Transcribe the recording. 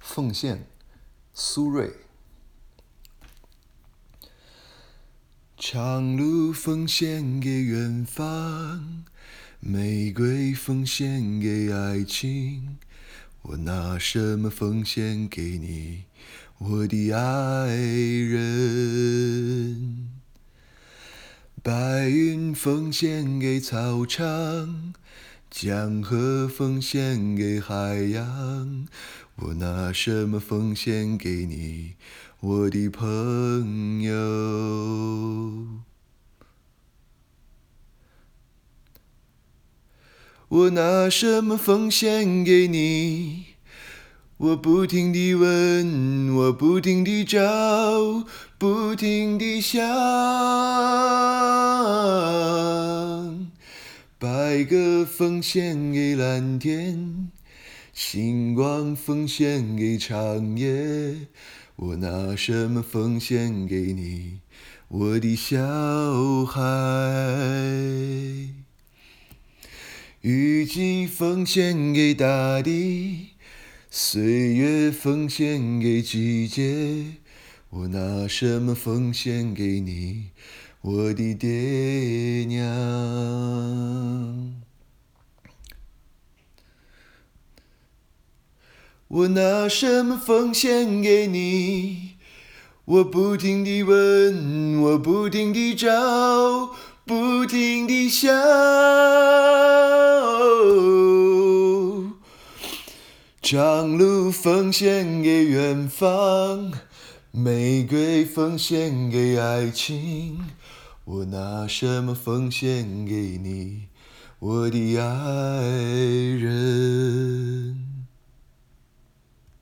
奉献，苏芮。长路奉献给远方，玫瑰奉献给爱情，我拿什么奉献给你，我的爱人？白云奉献给草场，江河奉献给海洋，我拿什么奉献给你，我的朋友？我拿什么奉献给你？我不停地问，我不停地找，不停地想。白鸽奉献给蓝天，星光奉献给长夜，我拿什么奉献给你，我的小孩？雨季奉献给大地，岁月奉献给季节，我拿什么奉献给你，我的爹娘？我拿什么奉献给你？我不停地问，我不停地找，不停地想。长路奉献给远方，玫瑰奉献给爱情，我拿什么奉献给你，我的爱人？